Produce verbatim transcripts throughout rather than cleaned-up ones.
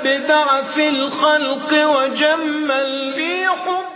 وأبدع في الخلق وجمل في حب.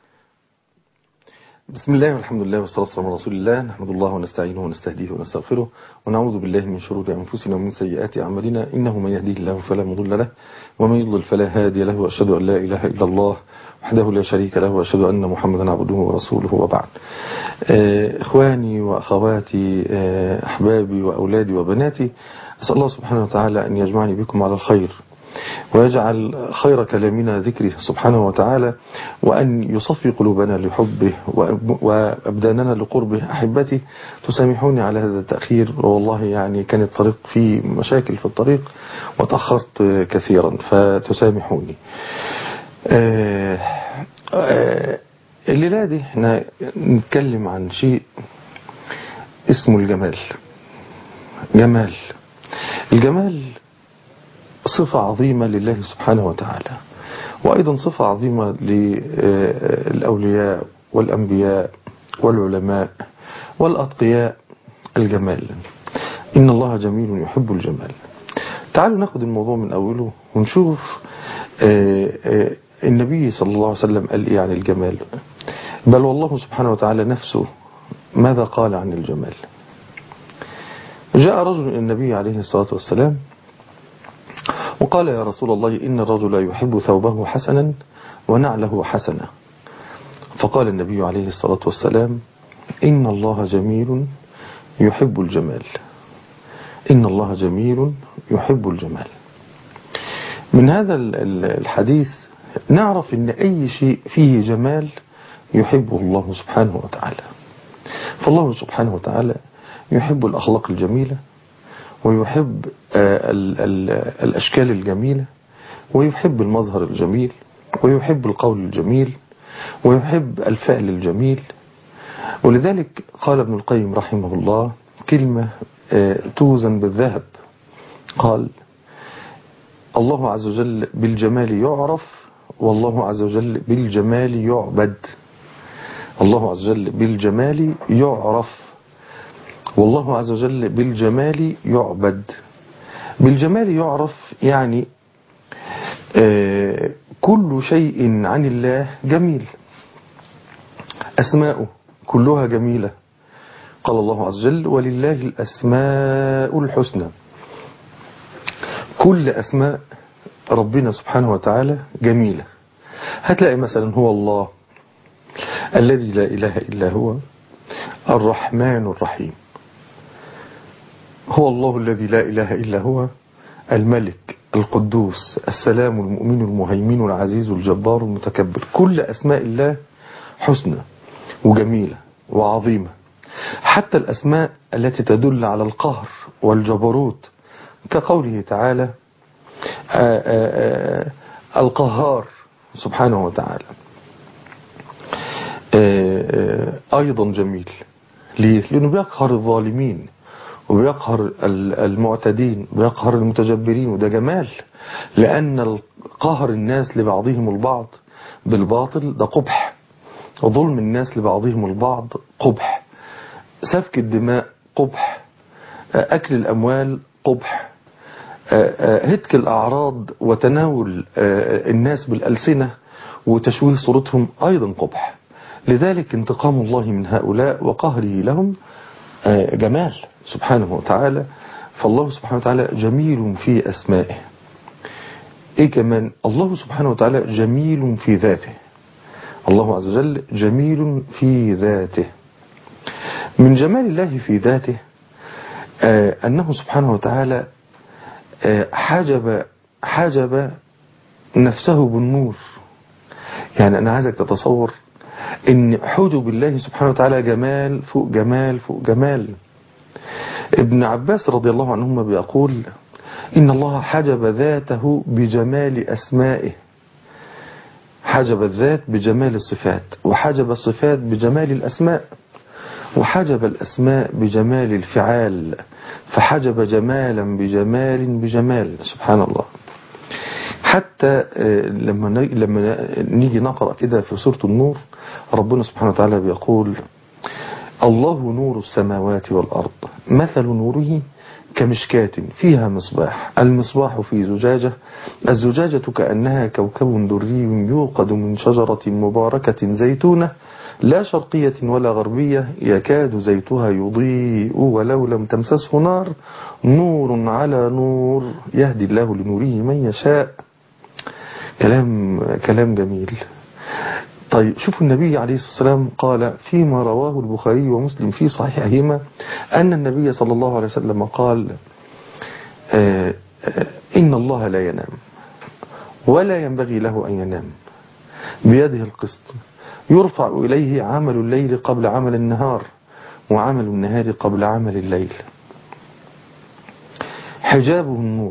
بسم الله والحمد لله والصلاة والسلام على رسول الله. نحمد الله ونستعينه ونستهديه ونستغفره ونعوذ بالله من شرور أنفسنا ومن سيئات أعمالنا، إنه من يهديه الله فلا مضل له ومن يضلل فلا هادي له، وأشهد أن لا إله إلا الله وحده لا شريك له، وأشهد أن محمدا عبده ورسوله، وبعد. إخواني وأخواتي، أحبابي وأولادي وبناتي، أسأل الله سبحانه وتعالى أن يجمعني بكم على الخير، ويجعل خير كلامنا ذكره سبحانه وتعالى، وأن يصفي قلوبنا لحبه وأبداننا لقربه. أحبتي، تسامحوني على هذا التأخير، والله يعني كان الطريق فيه مشاكل في الطريق وتأخرت كثيرا، فتسامحوني. الليلة دي احنا نتكلم عن شيء اسمه الجمال. جمال الجمال صفة عظيمة لله سبحانه وتعالى، وأيضا صفة عظيمة للأولياء والأنبياء والعلماء والأتقياء. الجمال، إن الله جميل يحب الجمال. تعالوا ناخد الموضوع من أوله ونشوف النبي صلى الله عليه وسلم قال إيه عن الجمال، بل والله سبحانه وتعالى نفسه ماذا قال عن الجمال. جاء رجل النبي عليه الصلاة والسلام وقال: يا رسول الله، إن الرجل يحب ثوبه حسنا ونعله حسنة. فقال النبي عليه الصلاة والسلام: إن الله جميل يحب الجمال. إن الله جميل يحب الجمال. من هذا الحديث نعرف أن أي شيء فيه جمال يحبه الله سبحانه وتعالى. فالله سبحانه وتعالى يحب الأخلاق الجميلة، ويحب ال ال الأشكال الجميلة، ويحب المظهر الجميل، ويحب القول الجميل، ويحب الفعل الجميل. ولذلك قال ابن القيم رحمه الله كلمة توزن بالذهب، قال: الله عز وجل بالجمال يعرف، والله عز وجل بالجمال يعبد. الله عز وجل بالجمال يعرف، والله عز وجل بالجمال يعبد. بالجمال يعرف يعني آه كل شيء عن الله جميل، أسماؤه كلها جميلة. قال الله عز وجل: ولله الأسماء الحسنى. كل أسماء ربنا سبحانه وتعالى جميلة. هتلاقي مثلا هو الله الذي لا إله إلا هو الرحمن الرحيم. هو الله الذي لا إله إلا هو الملك القدوس السلام المؤمن المهيمن العزيز الجبار المتكبر. كل أسماء الله حسنى وجميلة وعظيمة، حتى الأسماء التي تدل على القهر والجبروت، كقوله تعالى آآ آآ القهار سبحانه وتعالى، أيضا جميل. ليه؟ لأنه بيقهر الظالمين، وبيقهر المعتدين، وبيقهر المتجبرين، وده جمال. لأن قهر الناس لبعضهم البعض بالباطل ده قبح، وظلم الناس لبعضهم البعض قبح، سفك الدماء قبح، أكل الأموال قبح، هتك الأعراض وتناول الناس بالألسنة وتشويه صورتهم أيضا قبح. لذلك انتقام الله من هؤلاء وقهره لهم جمال سبحانه وتعالى. فالله سبحانه وتعالى جميل في أسمائه. إيه كمان؟ الله سبحانه وتعالى جميل في ذاته. الله عز وجل جميل في ذاته. من جمال الله في ذاته أنه سبحانه وتعالى حجب حجب نفسه بالنور. يعني أنا عايزك تتصور إن حجب الله سبحانه وتعالى جمال فوق جمال فوق جمال. ابن عباس رضي الله عنهما بيقول: إن الله حجب ذاته بجمال أسمائه. حجب الذات بجمال الصفات، وحجب الصفات بجمال الأسماء، وحجب الأسماء بجمال الفعال، فحجب جمالا بجمال بجمال. سبحان الله. حتى لما لما نيجي نقرأ كده في سورة النور، ربنا سبحانه وتعالى بيقول: الله نور السماوات والأرض مثل نوره كمشكاة فيها مصباح، المصباح في زجاجة، الزجاجة كأنها كوكب دري يوقد من شجرة مباركة زيتونة لا شرقية ولا غربية يكاد زيتها يضيء ولو لم تمسسه نار نور على نور يهدي الله لنوره من يشاء. كلام كلام جميل. طيب شوفوا النبي عليه الصلاة والسلام قال فيما رواه البخاري ومسلم في صحيحهما أن النبي صلى الله عليه وسلم قال آه آه إن الله لا ينام ولا ينبغي له أن ينام بيده القسط يرفع إليه عمل الليل قبل عمل النهار وعمل النهار قبل عمل الليل. حجابه النور،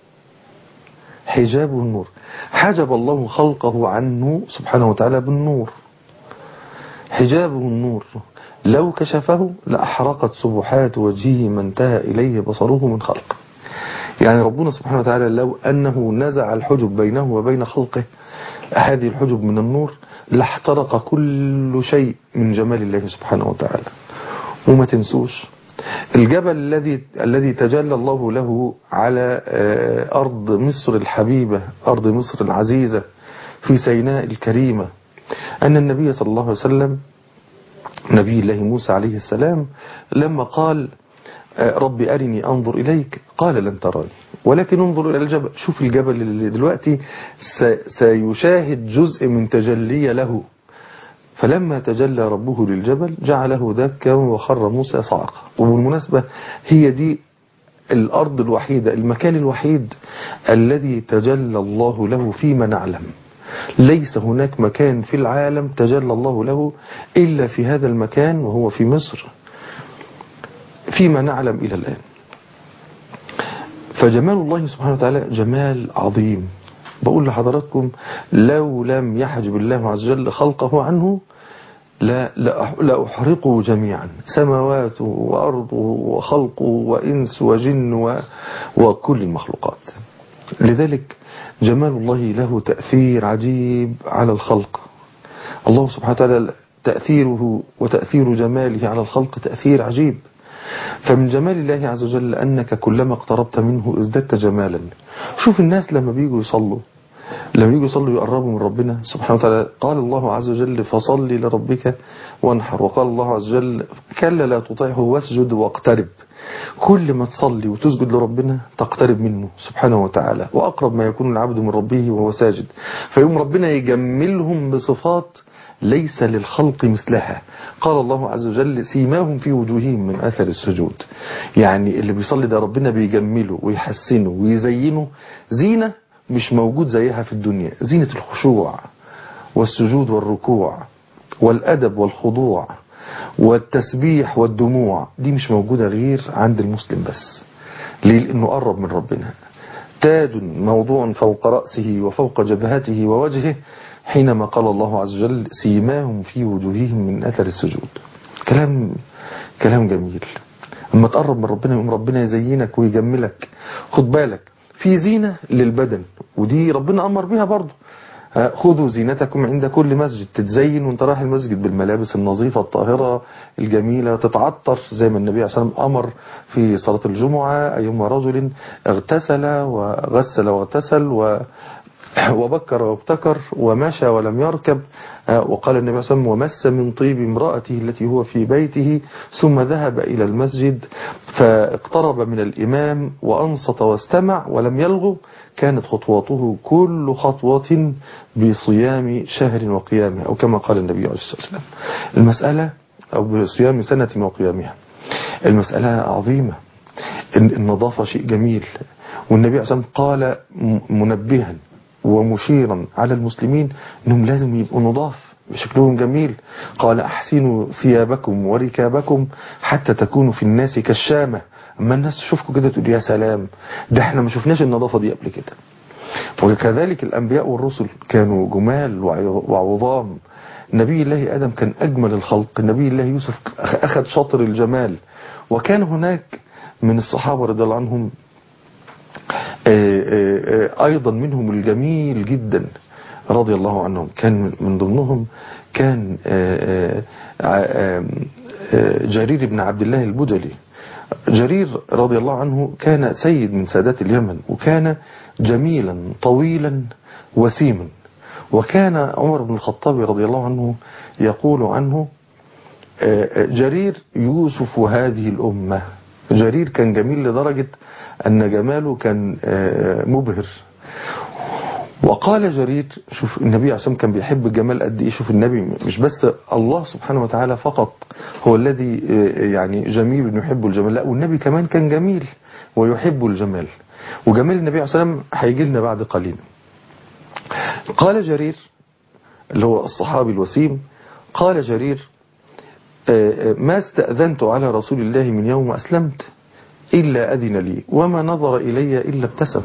حجابه النور، حجب الله خلقه عنه سبحانه وتعالى بالنور. حجابه النور لو كشفه لأحرقت سبحات وجهه ما انتهى إليه بصره من خلقه. يعني ربنا سبحانه وتعالى لو أنه نزع الحجب بينه وبين خلقه، هذه الحجب من النور، لاحترق كل شيء من جمال الله سبحانه وتعالى. وما تنسوش الجبل الذي الذي تجلى الله له على أرض مصر الحبيبة، أرض مصر العزيزة في سيناء الكريمة، أن النبي صلى الله عليه وسلم نبي الله موسى عليه السلام لما قال ربي أرني أنظر إليك قال لن تراني ولكن انظر إلى الجبل. شوف الجبل اللي دلوقتي سيشاهد جزء من تجلي له، فلما تجلى ربه للجبل جعله دكا وخر موسى صعقا. وبالمناسبة هي دي الأرض الوحيدة، المكان الوحيد الذي تجلى الله له فيما نعلم. ليس هناك مكان في العالم تجلى الله له إلا في هذا المكان وهو في مصر فيما نعلم إلى الآن. فجمال الله سبحانه وتعالى جمال عظيم. بقول لحضراتكم لو لم يحجب الله عز وجل خلقه عنه لا لا أحرقه جميعا، سماواته وأرضه وخلقه وإنس وجن وكل المخلوقات. لذلك جمال الله له تأثير عجيب على الخلق. الله سبحانه وتعالى تأثيره وتأثير جماله على الخلق تأثير عجيب. فمن جمال الله عز وجل أنك كلما اقتربت منه ازددت جمالا. شوف الناس لما بيجوا يصلوا لما يجوا يصلوا يقربوا من ربنا سبحانه وتعالى. قال الله عز وجل فصل لربك وانحر، وقال الله عز وجل كلا لا تطيعه واسجد واقترب. كل ما تصلي وتسجد لربنا تقترب منه سبحانه وتعالى، وأقرب ما يكون العبد من ربه وهو ساجد. فيوم ربنا يجملهم بصفات ليس للخلق مثلها. قال الله عز وجل سيماهم في وجوههم من أثر السجود. يعني اللي بيصلي ده ربنا بيجمله ويحسنه ويزينه زينة مش موجود زيها في الدنيا، زينة الخشوع والسجود والركوع والأدب والخضوع والتسبيح والدموع. دي مش موجودة غير عند المسلم بس. ليه؟ لأنه قرب من ربنا. تاج موضوع فوق رأسه وفوق جبهته ووجهه حينما قال الله عز وجل سيماهم في وجوههم من أثر السجود. كلام كلام جميل. اما تقرب من ربنا يقوم ربنا يزينك ويجملك. خد بالك في زينة للبدن ودي ربنا أمر بها برضو. خذوا زينتكم عند كل مسجد. تتزين وانت رايح المسجد بالملابس النظيفة الطاهرة الجميلة، تتعطر زي ما النبي عليه الصلاة والسلام أمر في صلاة الجمعة أيما رجل اغتسل وغسل واغتسل و وبكر وابتكر ومشى ولم يركب. وقال النبي صلى الله عليه وسلم ومس من طيب امرأته التي هو في بيته ثم ذهب إلى المسجد فاقترب من الإمام وأنصت واستمع ولم يلغو كانت خطواته كل خطوة بصيام شهر وقيامه، أو كما قال النبي عليه الصلاة والسلام. المسألة أو بصيام سنة وقيامها. المسألة عظيمة. النظافة شيء جميل. والنبي عليه الصلاة والسلام قال منبها ومشيرا على المسلمين انهم لازم يبقوا نضاف بشكلهم جميل. قال احسنوا ثيابكم وركابكم حتى تكونوا في الناس كالشامة. اما الناس تشوفكم كده تقول يا سلام، ده احنا ما شفناش النظافة دي قبل كده. وكذلك الانبياء والرسل كانوا جمال وعظام. نبي الله ادم كان اجمل الخلق. نبي الله يوسف اخذ شاطر الجمال. وكان هناك من الصحابة رضي الله عنهم أيضا منهم الجميل جدا رضي الله عنهم. كان من ضمنهم كان جرير بن عبد الله البجلي جرير رضي الله عنه كان سيد من سادات اليمن، وكان جميلا طويلا وسيما. وكان عمر بن الخطاب رضي الله عنه يقول عنه جرير يوسف هذه الأمة. جرير كان جميل لدرجة أن جماله كان مبهر. وقال جرير، شوف النبي عليه الصلاة والسلام كان بيحب الجمال قد ايه. شوف النبي مش بس الله سبحانه وتعالى فقط هو الذي يعني جميل يحب الجمال، لا، والنبي كمان كان جميل ويحب الجمال. وجمال النبي عليه الصلاة والسلام هيجي لنا بعد قليل. قال جرير اللي هو الصحابي الوسيم، قال جرير ما استأذنت على رسول الله من يوم أسلمت إلا أذن لي وما نظر إلي إلا ابتسم.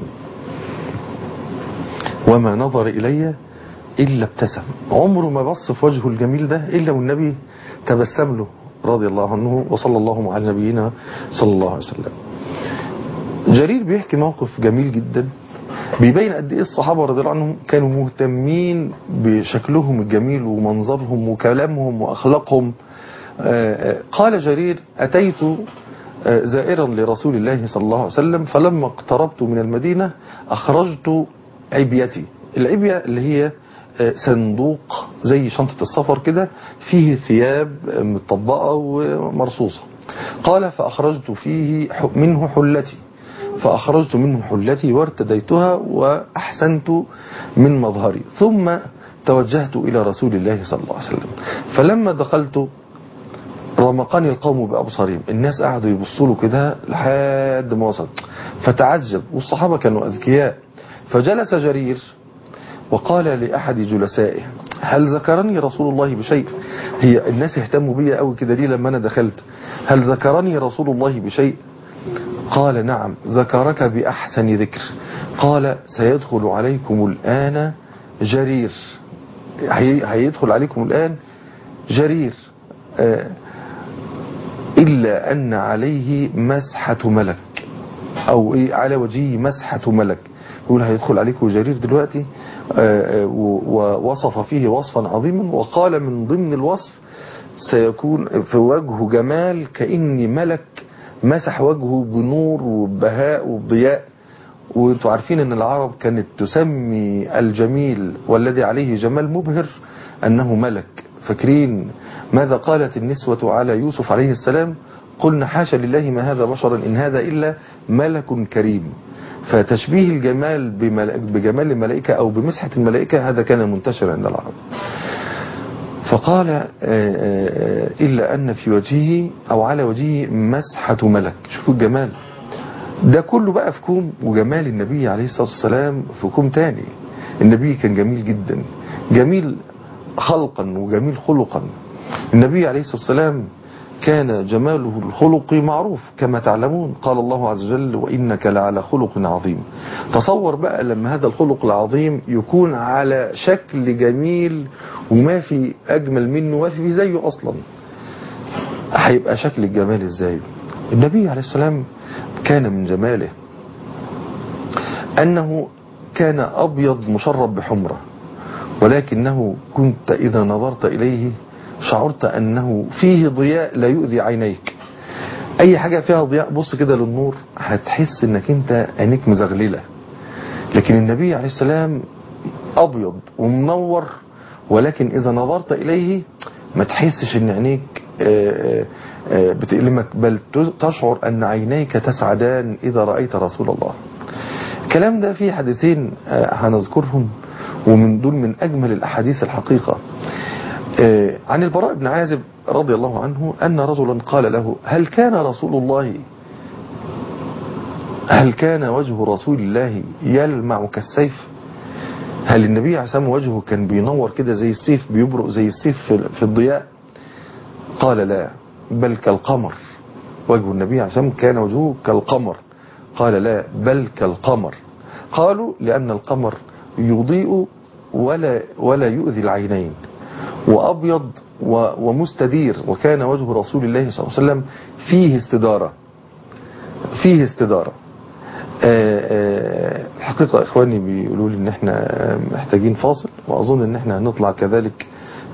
وما نظر إلي إلا ابتسم. عمره ما بص في وجهه الجميل ده إلا والنبي تبسم له رضي الله عنه وصلى الله على نبينا صلى الله عليه وسلم. جرير بيحكي موقف جميل جدا بيبين قد ايه الصحابة رضي الله عنهم كانوا مهتمين بشكلهم الجميل ومنظرهم وكلامهم وأخلاقهم. قال جرير أتيت زائرا لرسول الله صلى الله عليه وسلم فلما اقتربت من المدينة أخرجت عبيتي. العبية اللي هي صندوق زي شنطة السفر كده فيه ثياب مطبقة ومرصوصة. قال فأخرجت فيه منه حلتي فأخرجت منه حلتي وارتديتها وأحسنت من مظهري ثم توجهت إلى رسول الله صلى الله عليه وسلم. فلما دخلت رمقني القوم بأبصارهم. الناس قعدوا يبصوا له كده لحد ما وصل فتعجب، والصحابة كانوا أذكياء. فجلس جرير وقال لأحد جلسائه هل ذكرني رسول الله بشيء؟ هي الناس اهتموا بي قوي كده ليه لما أنا دخلت؟ هل ذكرني رسول الله بشيء؟ قال نعم ذكرك بأحسن ذكر. قال سيدخل عليكم الآن جرير، هيدخل عليكم الآن جرير إلا أن عليه مسحة ملك، أو إيه على وجهه مسحة ملك. يقول هيدخل عليكم جرير دلوقتي، ووصف فيه وصفا عظيما. وقال من ضمن الوصف سيكون في وجهه جمال كأن ملك مسح وجهه بنور وبهاء وبضياء. وانتوا عارفين ان العرب كانت تسمي الجميل والذي عليه جمال مبهر انه ملك. فاكرين ماذا قالت النسوة على يوسف عليه السلام؟ قلنا حاشا لله ما هذا بشرا إن هذا إلا ملك كريم. فتشبيه الجمال بجمال الملائكة أو بمسحة الملائكة هذا كان منتشر عند العرب. فقال إلا أن في وجهه أو على وجهه مسحة ملك. شوفوا الجمال ده كله بقى في كوم، وجمال النبي عليه الصلاة والسلام في كوم تاني. النبي كان جميل جدا، جميل خلقا وجميل خلقا. النبي عليه الصلاة والسلام كان جماله الخلقي معروف كما تعلمون. قال الله عز وجل وإنك لعلى خلق عظيم. تصور بقى لما هذا الخلق العظيم يكون على شكل جميل وما في أجمل منه وما في زيه أصلا، هيبقى شكل الجمال إزاي؟ النبي عليه السلام كان من جماله أنه كان أبيض مشرب بحمرة، ولكنه كنت إذا نظرت إليه شعرت أنه فيه ضياء لا يؤذي عينيك. أي حاجة فيها ضياء بص كده للنور هتحس أنك أنت عينيك مزغللة. لكن النبي عليه السلام أبيض ومنور، ولكن إذا نظرت إليه ما تحسش أن عينيك بتألمك، بل تشعر أن عينيك تسعدان إذا رأيت رسول الله. الكلام ده فيه حديثين هنذكرهم ومن دول من أجمل الأحاديث الحقيقة. عن البراء بن عازب رضي الله عنه أن رجلا قال له هل كان رسول الله هل كان وجه رسول الله يلمع كالسيف؟ هل النبي عليه الصلاة والسلام وجهه كان بينور كده زي السيف، بيبرق زي السيف في الضياء؟ قال لا بل كالقمر. وجه النبي عليه الصلاة والسلام كان وجهه كالقمر. قال لا بل كالقمر. قالوا لأن القمر يضيء ولا ولا يؤذي العينين وأبيض ومستدير، وكان وجه رسول الله صلى الله عليه وسلم فيه استدارة فيه استدارة. الحقيقة إخواني بيقولوا لي إن إحنا محتاجين فاصل، وأظن إن إحنا هنطلع كذلك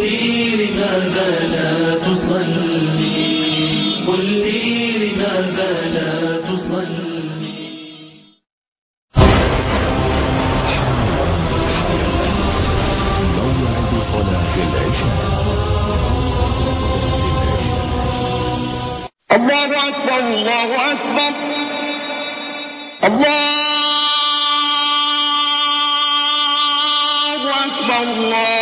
لي لماذا لا تصلي قل لي لماذا لا تصلي موعد صلاة العشاء. الله أكبر الله أكبر الله أكبر الله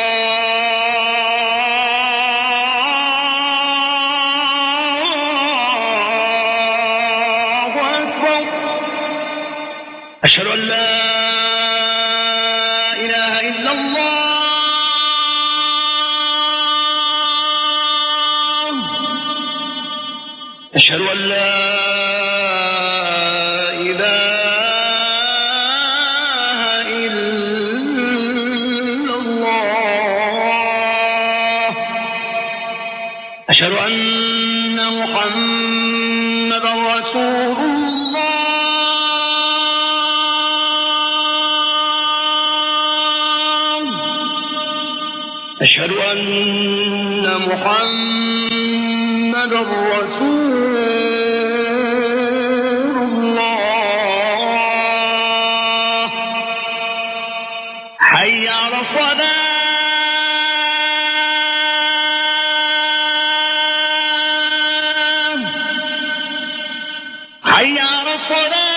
أكبر أشهد أن لا إله إلا الله أشهد أن لا أشهد أن محمدا رسول الله أشهد أن محمدا رسول الله حي على الصلاة حي على الصلاة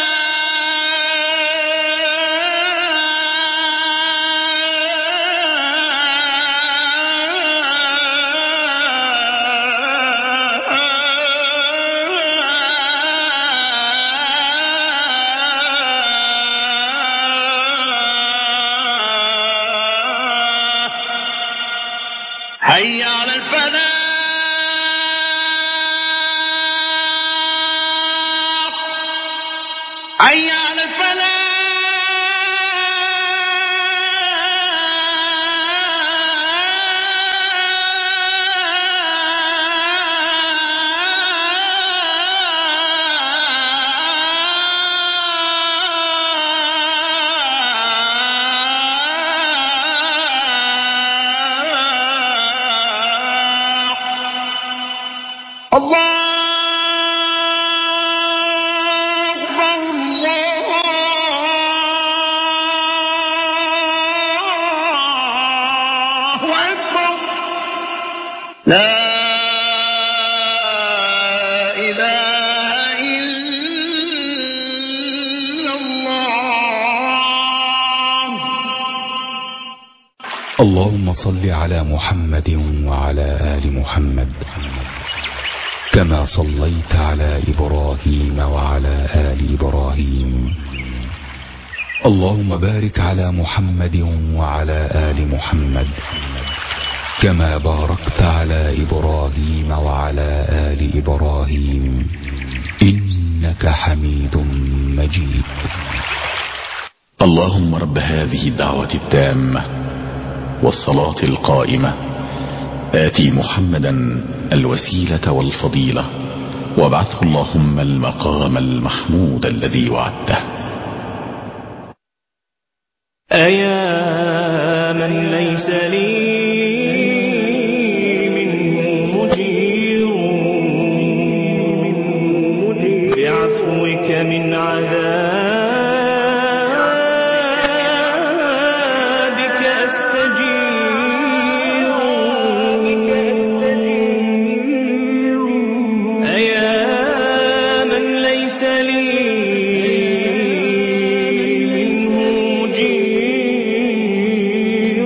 حي على الفلاح حي على الفلاح الله لا إله إلا الله. اللهم صل على محمد وعلى آل محمد كما صليت على إبراهيم وعلى آل إبراهيم. اللهم بارك على محمد وعلى آل محمد كما باركت على إبراهيم وعلى آل إبراهيم إنك حميد مجيد. اللهم رب هذه الدعوة التامة والصلاة القائمة آتي محمدا الوسيلة والفضيلة وابعثه اللهم المقام المحمود الذي وعدته. أيا من ليس لي بعفوك من عذابك أستجير. أيا من ليس لي منه مجير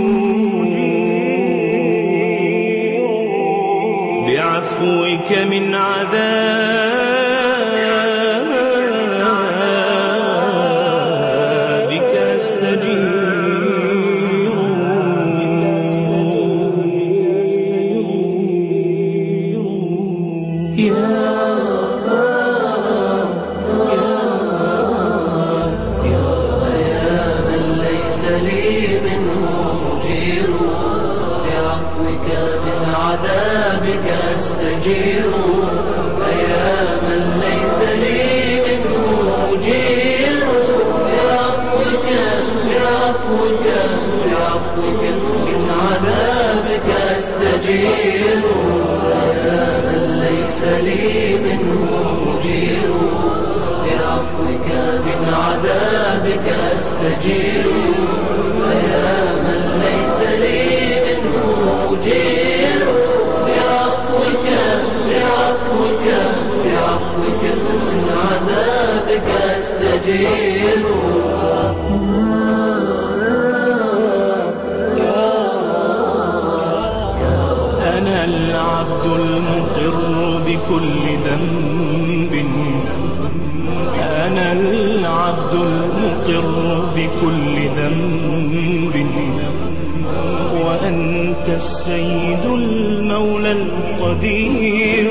بعفوك من عذابك بعفوك من عذابك لي منه مجير بعفوك من عذابك أستجير فيا من ليس لي منه مجير بعفوك بعفوك بعفوك من عذابك أستجير أنا العبد المقر بكل ذنب أنا العبد المقر بكل ذنب وأنت السيد المولى القدير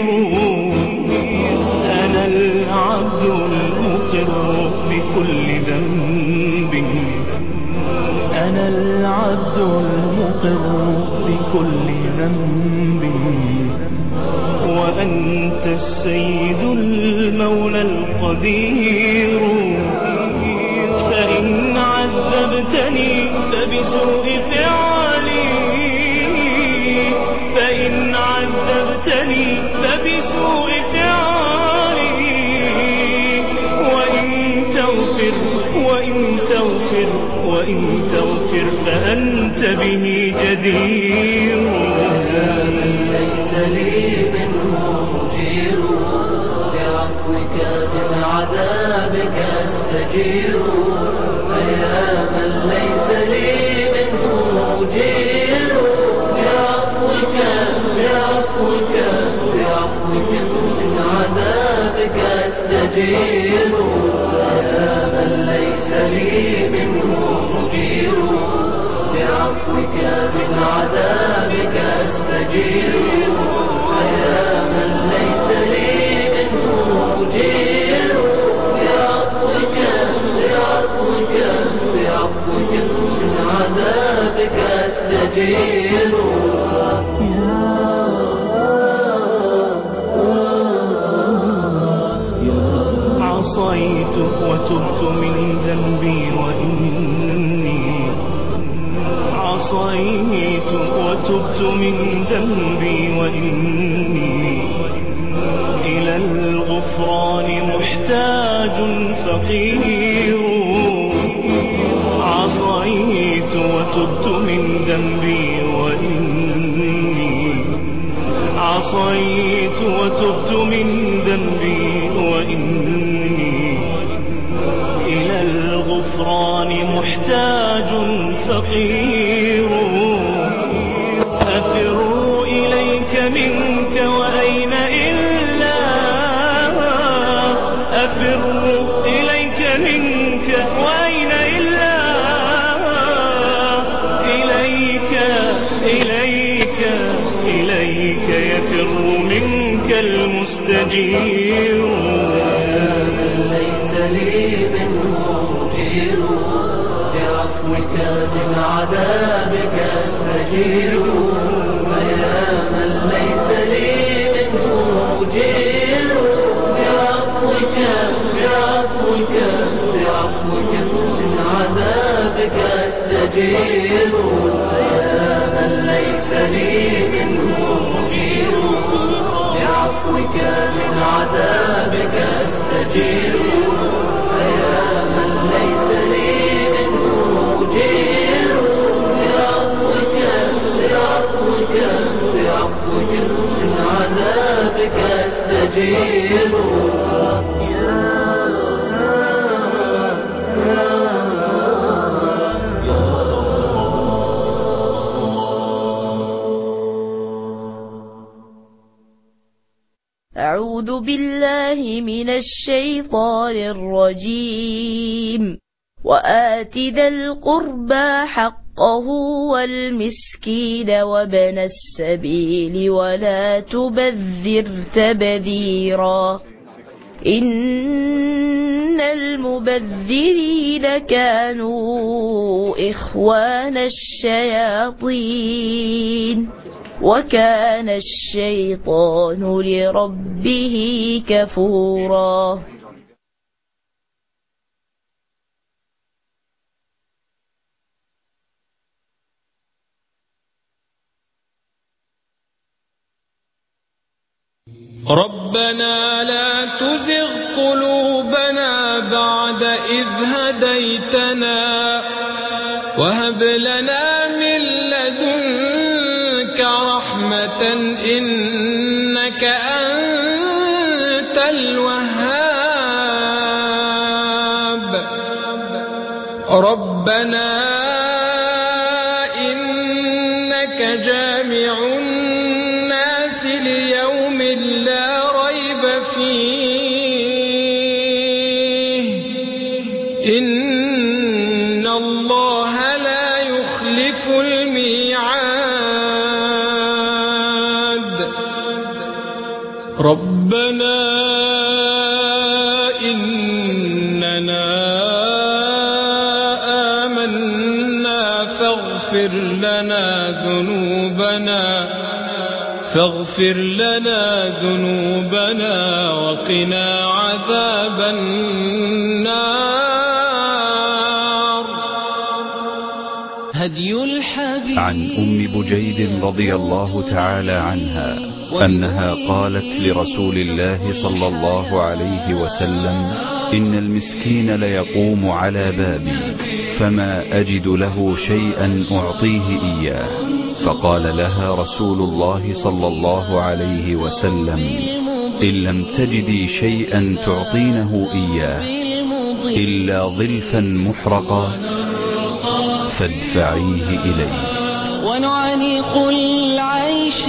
أنا العبد المقر بكل ذنب أنا العبد المقر بكل ذنب وأنت السيد المولى القدير فإن عذبتني فبسوء فعلي فإن عذبتني فبسوء فعلي وإن تغفر وإن تغفر وإن تغفر فأنت به جدير ليس لي منه مجير بعفوك من عذابك أستجير فيا من ليس لي منه مجير بعفوك بعفوك بعفوك من عذابك أستجير فيا من ليس لي منه مجير بعفوك من عذابك أستجير فيا من ليس لي منه مجير بعفوك بعفوك بعفوك من عذابك أستجير عصيت وتبت من ذنبي وإني عصيت وتبت من ذنبي وإني إلى الغفران محتاج فقير عصيت وتبت من ذنبي وإني عصيت وتبت من ذنبي وإني إلى الغفران محتاج فقير أفر إليك منك وأين إلا أفر إليك منك وأين إلا إليك إليك إليك يفر منك المستجير ليس لي منه مجير بعفوك من عذابك أستجير فيا من ليس لي منه مجير بعفوك بعفوك بعفوك من عذابك أستجير فيا من ليس لي منه مجير بعفوك من عذابك أستجير فيا من ليس لي منه مجير بعفوك بعفوك بعفوك من عذابك أستجير أعوذ بالله من الشيطان الرجيم وآت ذا القربى حقه والمسكين وابن السبيل ولا تبذر تبذيرا إن المبذرين كانوا إخوان الشياطين وكان الشيطان لربه كفورا ربنا لا تزغ قلوبنا بعد إذ هديتنا وهب لنا من لدنك رحمة إنك أنت الوهاب ربنا إنك جامع الناس ليوم لا ريب فيه إن الله لا يخلف الميعاد ربنا إننا آمنا فاغفر لنا ذنوبنا فاغفر لنا ذنوبنا وقنا عذاب النار هدي الحبيب. عن أم بجيد رضي الله تعالى عنها أنها قالت لرسول الله صلى الله عليه وسلم إن المسكين ليقوم على بابي فما أجد له شيئا أعطيه إياه فقال لها رسول الله صلى الله عليه وسلم إن لم تجدي شيئا تعطينه إياه إلا ظلفا محرقا فادفعيه إليه. ونعانق العيش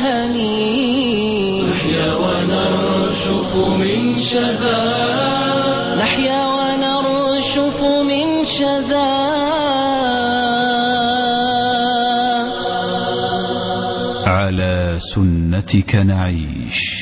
الهني نحيا ونرشف من شذا نحيا ونرشف من شذا على سنتك نعيش.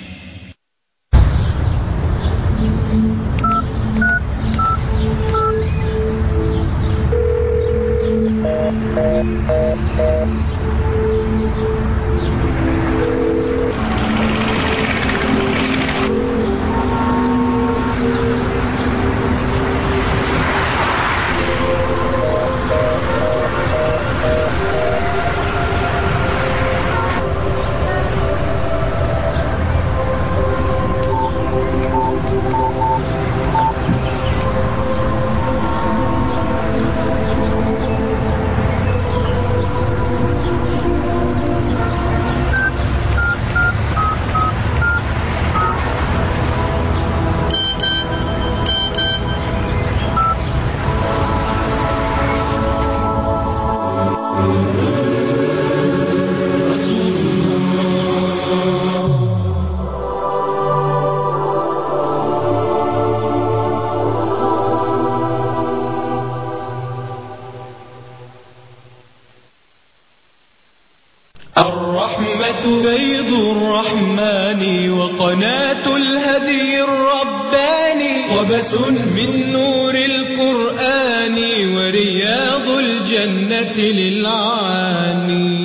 الرحمة فيض الرحمن وقناة الهدي الرباني وبس من نور القرآن ورياض الجنة للعاني.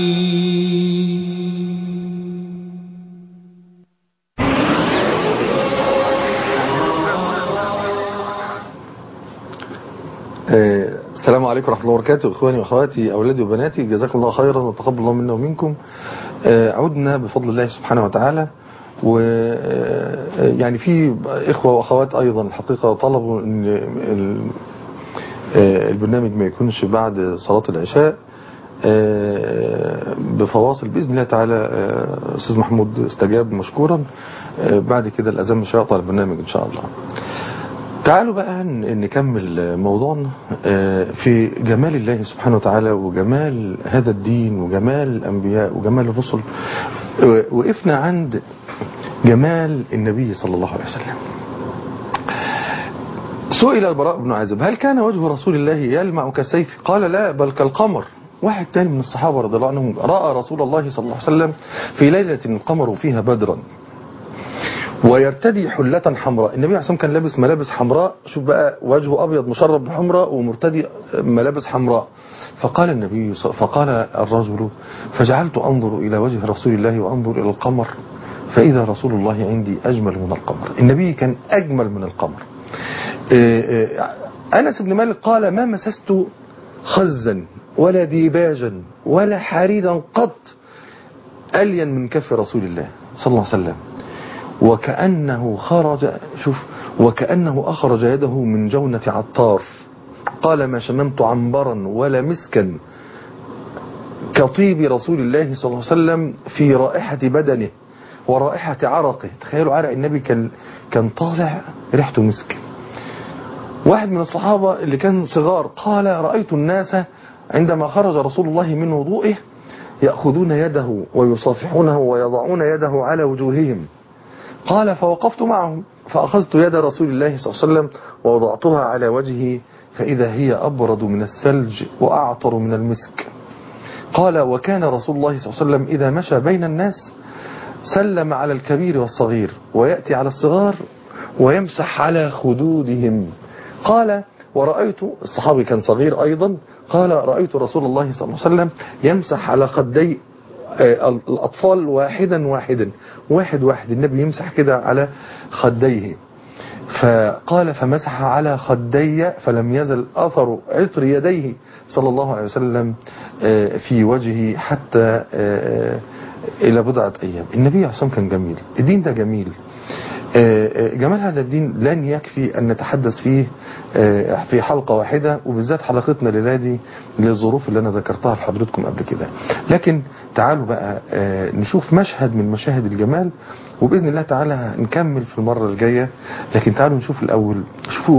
السلام عليكم ورحمة الله وبركاته. إخواني وأخواتي أولادي وبناتي جزاكم الله خيرا وتقبل الله منا ومنكم. عدنا بفضل الله سبحانه وتعالى، ويعني في إخوة وأخوات أيضا الحقيقة طلبوا أن البرنامج ما يكونش بعد صلاة العشاء بفواصل بإذن الله تعالى. أستاذ محمود استجاب مشكورا. بعد كده الأذان مش هيقطع البرنامج إن شاء الله. تعالوا بقى نكمل موضوعنا في جمال الله سبحانه وتعالى وجمال هذا الدين وجمال الأنبياء وجمال الرسل. وقفنا عند جمال النبي صلى الله عليه وسلم. سئل البراء بن عازب هل كان وجه رسول الله يلمع كالسيف؟ قال لا بل كالقمر. واحد تاني من الصحابة رضي الله عنهم رأى رسول الله صلى الله عليه وسلم في ليلة القمر فيها بدرا ويرتدي حلة حمراء. النبي عليه الصلاة والسلام كان لابس ملابس حمراء. شوف بقى وجهه أبيض مشرب بحمراء ومرتدي ملابس حمراء. فقال النبي فقال الرجل فجعلت أنظر إلى وجه رسول الله وأنظر إلى القمر فإذا رسول الله عندي أجمل من القمر. النبي كان أجمل من القمر. أنس بن مالك قال ما مسست خزا ولا ديباجا ولا حريرا قط ألين من كف رسول الله صلى الله عليه وسلم. وكأنه خرج شوف وكأنه أخرج يده من جونة عطار. قال ما شممت عنبرا ولا مسكا كطيب رسول الله صلى الله عليه وسلم في رائحة بدنه ورائحة عرقه. تخيلوا عرق النبي كان كان طالع ريحته مسك. واحد من الصحابة اللي كان صغار قال رأيت الناس عندما خرج رسول الله من وضوئه يأخذون يده ويصافحونه ويضعون يده على وجوههم. قال فوقفت معهم فأخذت يد رسول الله صلى الله عليه وسلم ووضعتها على وجهه فإذا هي أبرد من الثلج وأعطر من المسك. قال وكان رسول الله صلى الله عليه وسلم إذا مشى بين الناس سلم على الكبير والصغير ويأتي على الصغار ويمسح على خدودهم. قال ورأيت الصحابي كان صغير أيضا قال رأيت رسول الله صلى الله عليه وسلم يمسح على خدي الأطفال واحدا واحدا واحد واحد النبي يمسح كده على خديه. فقال فمسح على خدي فلم يزل أثر عطر يديه صلى الله عليه وسلم في وجهه حتى إلى بضعة أيام. النبي عليه الصلاة والسلام كان جميل. الدين ده جميل. جمال هذا الدين لن يكفي أن نتحدث فيه في حلقة واحدة وبالذات حلقتنا للادي للظروف اللي أنا ذكرتها لحضرتكم قبل كده. لكن تعالوا بقى نشوف مشهد من مشاهد الجمال وبإذن الله تعالى نكمل في المرة الجاية. لكن تعالوا نشوف الأول شوفوا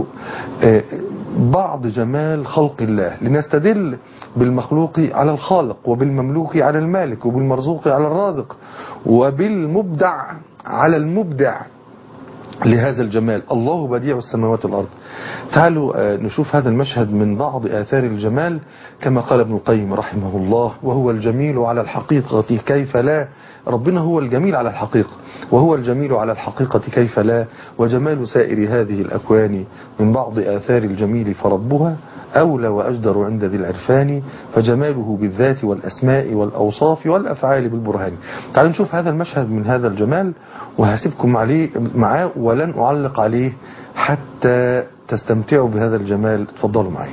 بعض جمال خلق الله لنستدل بالمخلوق على الخالق وبالمملوك على المالك وبالمرزوق على الرازق وبالمبدع على المبدع لهذا الجمال. الله بديع السماوات والأرض. تعالوا نشوف هذا المشهد من بعض آثار الجمال كما قال ابن القيم رحمه الله وهو الجميل على الحقيقة كيف لا. ربنا هو الجميل على الحقيقة وهو الجميل على الحقيقة كيف لا. وجمال سائر هذه الأكوان من بعض آثار الجميل فربها أولى وأجدر عند ذي العرفان فجماله بالذات والأسماء والأوصاف والأفعال بالبرهان. تعالوا نشوف هذا المشهد من هذا الجمال وهسيبكم عليه معاه ولن أعلق عليه حتى تستمتعوا بهذا الجمال. تفضلوا معي.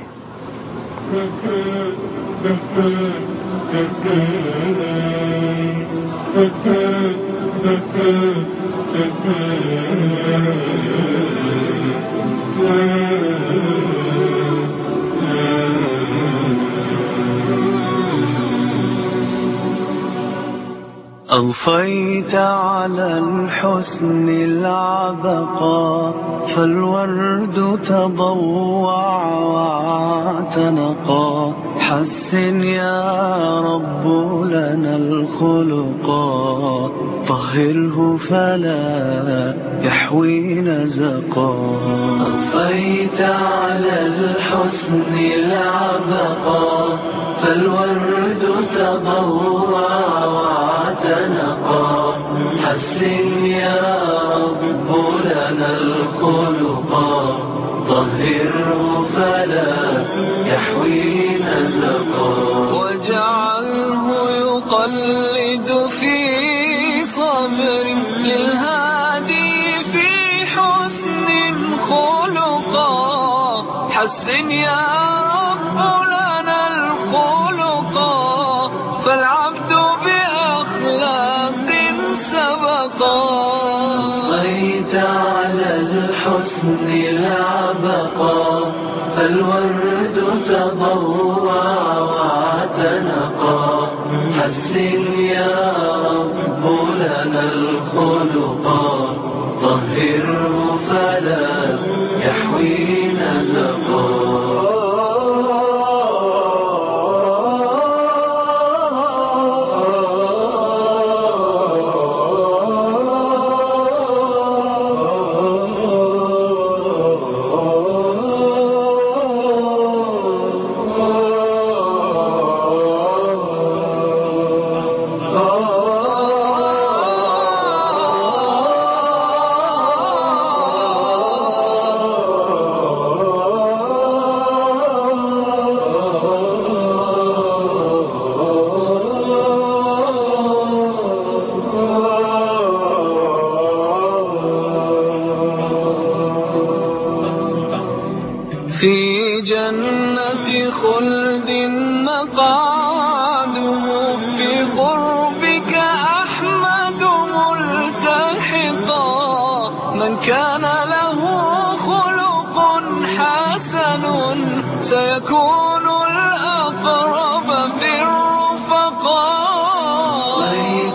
أضفيت على الحسن العبقى فالورد تضوع واعتنقا حسن يا رب لنا الخلقا طهره فلا يحوي نزقا. أضفيت على الحسن العبقى فالورد تضوع واعتنقا حسن يا رب لنا الخلقا طهره فلا يحوي نزقا. واجعله يقلد في صبر للهادي في حسن خلقا حسن يا رب لنا الخلقا فالعبد بأخلاق سبقا. أضفيت على الحسن العبقا فالورد تضوع واعتنقا حسن يا رب لنا الخلقا طهره فلا يحوي نزقا. في جنة خلد مقعده في قربك أحمد ملتحقا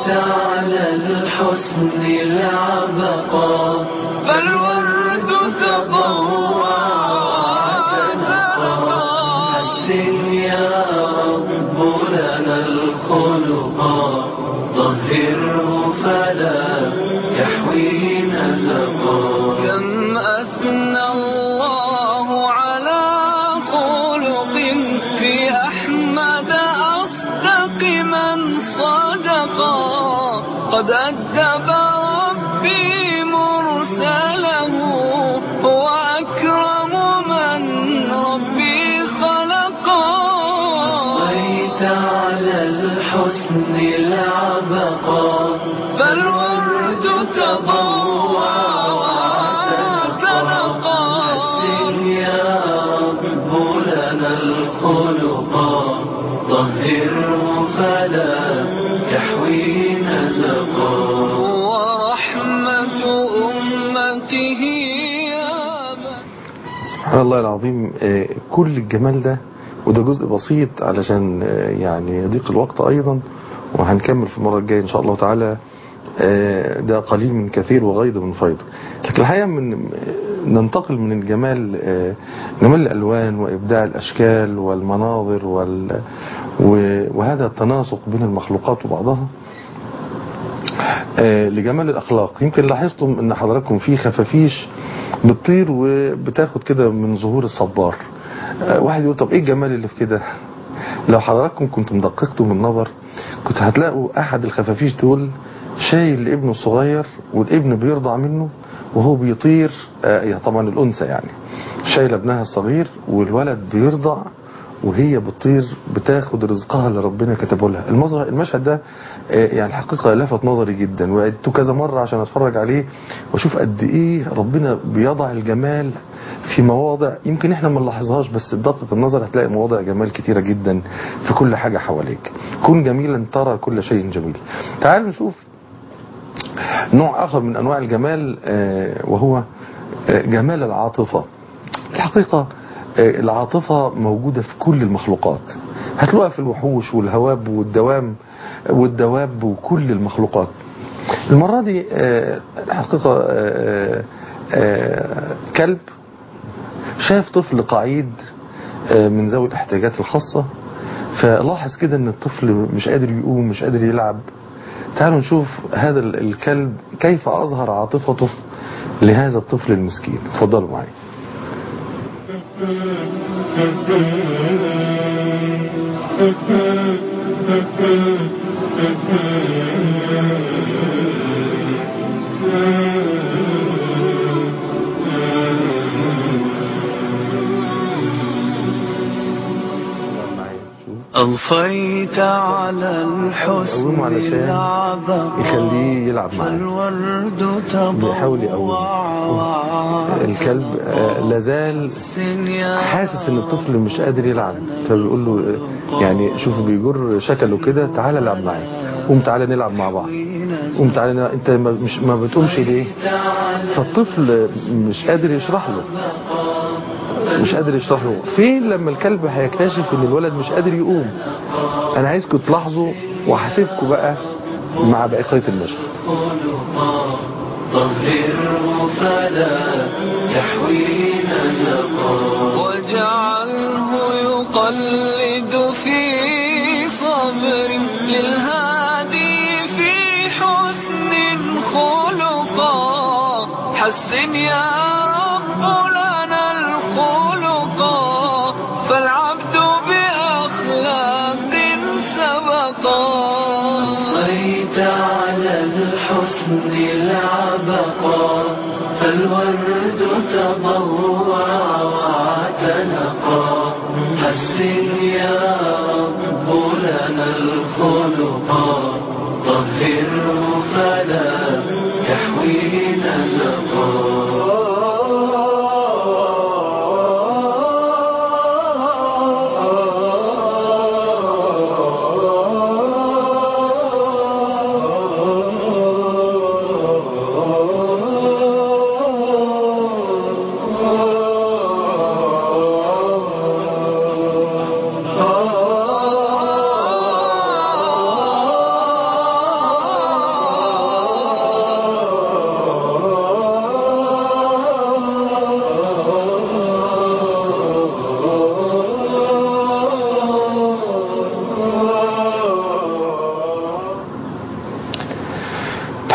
على الحسن العبقى فالورد تضوع وتنقى حسن يا رب لنا الخلقا طهره فلا يحوي نزقا كم أثنى الله على خلق في أحمد أصدق من صدقا قد أدب ربي مرسله هو أكرم من ربي خلقا صيت على الحسن العبقا فالورد تضوع وتنقى حسن يا رب لنا الخلقا طهره فلا يحوي نزقا ورحمة أمته سبحان الله العظيم. كل الجمال ده وده جزء بسيط علشان يعني يضيق الوقت أيضا، وهنكمل في المرة الجاية إن شاء الله تعالى. ده قليل من كثير وغيض من فيض. لكن الحقيقة من ننتقل من الجمال، جمال الألوان وإبداع الأشكال والمناظر وال وهذا التناسق بين المخلوقات وبعضها لجمال الأخلاق. يمكن لاحظتم أن حضراتكم في خفافيش بتطير وبتاخد كده من ظهور الصبار. واحد يقول طب إيه الجمال اللي في كده؟ لو حضراتكم كنتم دققتم النظر كنت هتلاقوا أحد الخفافيش دول شايل لابنه الصغير، والابن بيرضع منه وهو بيطير. آه طبعا الأنثى يعني شايل ابنها الصغير والولد بيرضع وهي بتطير بتاخد رزقها اللي ربنا كتبه لها. المشهد ده آه يعني الحقيقة لفت نظري جدا، وعدته كذا مرة عشان اتفرج عليه واشوف قد ايه ربنا بيضع الجمال في مواضع يمكن احنا ما نلاحظهاش، بس بدقة النظر هتلاقي مواضع جمال كتيرة جدا في كل حاجة حواليك. كن جميلا ترى كل شيء جميل. تعالوا نشوف نوع آخر من أنواع الجمال وهو جمال العاطفة. الحقيقة العاطفة موجودة في كل المخلوقات، هتلاقوها في الوحوش والهواب والدوام والدواب وكل المخلوقات. المرة دي الحقيقة كلب شاف طفل قعيد من ذوي الاحتياجات الخاصة، فلاحظ كده ان الطفل مش قادر يقوم مش قادر يلعب. تعالوا نشوف هذا الكلب كيف أظهر عاطفته لهذا الطفل المسكين. تفضلوا معي. أضفيت على الحسن العبقى يخليه يلعب معاه، بيحاول يقوم. الكلب لازال حاسس ان الطفل مش قادر يلعب، فبيقول له يعني شوفوا بيجر شكله كده، تعالى العب معايا، قوم تعالى نلعب مع بعض، قوم تعالى نلعب. انت مش ما بتقومش ليه؟ فالطفل مش قادر يشرح له مش قادر يشرح له. فين لما الكلب هيكتشف ان الولد مش قادر يقوم؟ انا عايزكم تلاحظوا وهسيبكم بقى مع بقية المشهد. طهره فلا يحوي نزقا واجعله يقلد في صبر للهادي في حسن خلقا حسن يا رب لنا الخلقا فالعبد بأخلاق سبقا صيت على الحسن العبقا فالورد تضوع واعتنقا حسن يا رب لنا الخلقا طهره فلا يحوي نزقا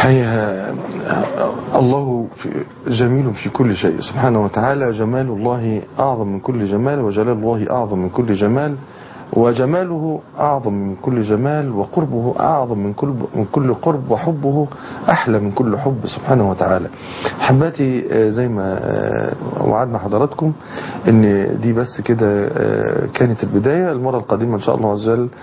حقيقة الله جميل في كل شيء سبحانه وتعالى. جمال الله أعظم من كل جمال، وجلال الله أعظم من كل جمال، وجماله أعظم من كل جمال، وقربه أعظم من كل من كل قرب، وحبه أحلى من كل حب سبحانه وتعالى. حباتي زي ما وعدنا حضراتكم إن دي بس كده كانت البداية. المرة القادمة إن شاء الله عز وجل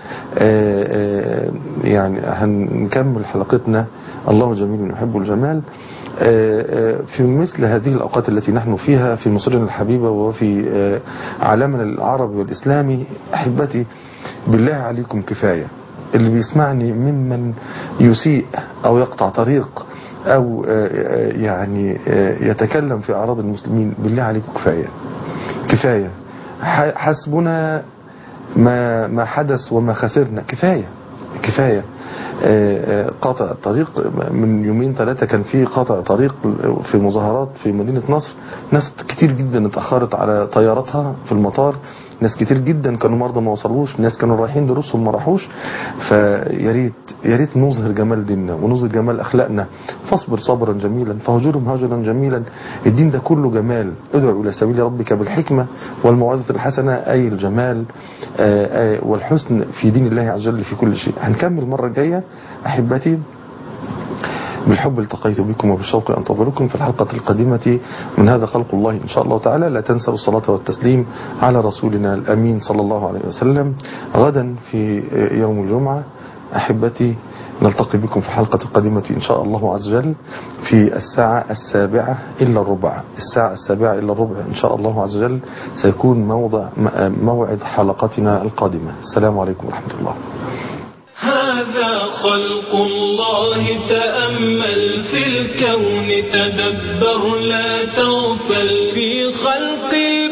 يعني هنكمل حلقتنا الله جميل يحب الجمال في مثل هذه الأوقات التي نحن فيها في مصرنا الحبيبة وفي عالمنا العربي والإسلامي. أحبتي بالله عليكم كفاية. اللي بيسمعني ممن يسيء أو يقطع طريق أو يعني يتكلم في أعراض المسلمين، بالله عليكم كفاية كفاية. حسبنا ما ما حدث وما خسرنا. كفاية كفاية. قاطع الطريق من يومين ثلاثة كان في قاطع طريق في مظاهرات في مدينة نصر، ناس كتير جدا اتأخرت على طياراتها في المطار، ناس كتير جدا كانوا مرضى ما وصلوش، ناس كانوا رايحين دروسهم ما راحوش. فياريت ياريت نظهر جمال ديننا ونظهر جمال أخلاقنا. فاصبر صبرا جميلا فهجرهم هجرا جميلا. الدين ده كله جمال. ادعو إلى سبيل ربك بالحكمة والموعظة الحسنة، أي الجمال والحسن في دين الله عز وجل في كل شيء. هنكمل المرة الجاية أحبتي. بالحب التقيت بكم وبالشوق أنتظركم في الحلقة القادمة من هذا خلق الله إن شاء الله تعالى. لا تنسوا الصلاة والتسليم على رسولنا الأمين صلى الله عليه وسلم. غدا في يوم الجمعة أحبتي نلتقي بكم في الحلقة القادمة إن شاء الله عز وجل في الساعة السابعة إلا الربع. الساعة السابعة إلا الربع إن شاء الله عز وجل سيكون موضع موعد حلقتنا القادمة. السلام عليكم ورحمة الله. هذا خلق الله، تأمل في الكون، تدبر لا تغفل في خلقه.